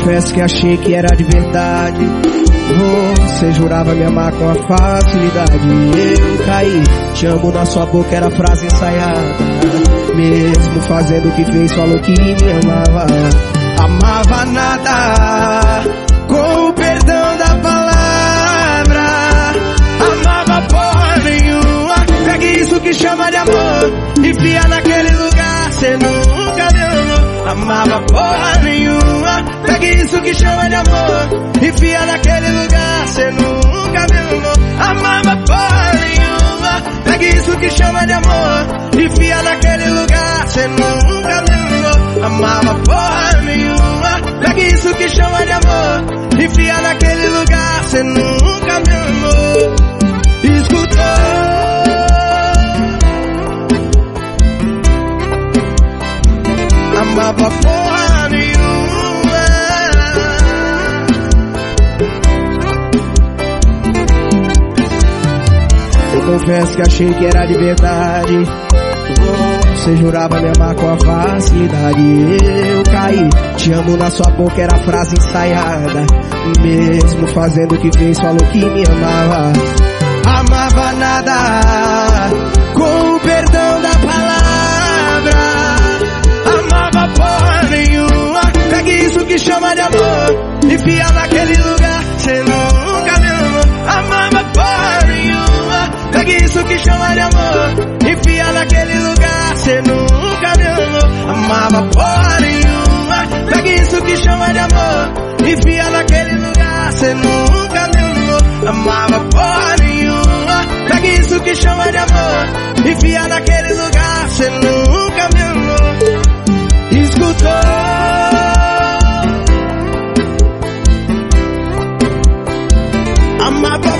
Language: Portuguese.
confesso que achei que era de verdade. Você jurava me amar com a facilidade. Eu caí, te amo na sua boca, era frase ensaiada. Mesmo fazendo o que fez, falou que me amava. Amava nada, com o perdão da palavra. Amava porra nenhuma. Pegue isso que chama de amor, enfia naquele lugar, cê nunca me amou. Amava porra nenhuma. Pegue isso que chama de amor, enfia naquele lugar, cê nunca me amou. Amava porra nenhuma. Pegue isso que chama de amor, enfia naquele lugar, cê nunca me amou. Amava porra nenhuma. Pegue isso que chama de amor, enfia naquele lugar, cê nunca me amou. Escutou? Amava porra nenhuma. Eu confesso que achei que era de verdade. Você jurava me amar com a facilidade. Eu caí, te amo na sua boca, era frase ensaiada. Mesmo fazendo o que fez, falou que me amava. Amava nada, com o perdão da palavra. Amava porra nenhuma. Pegue isso que chama de amor, enfia naquele lugar, cê nunca me amou. Amava porra nenhuma. Pegue isso que chama de amor, enfia naquele lugar, cê nunca me amou. Amava porra nenhuma. Pegue isso que chama de amor, enfia naquele lugar, cê nunca me amou. Amava porra nenhuma. Pegue isso que chama de amor, enfia naquele lugar, cê nunca me amou. Escutou? Amava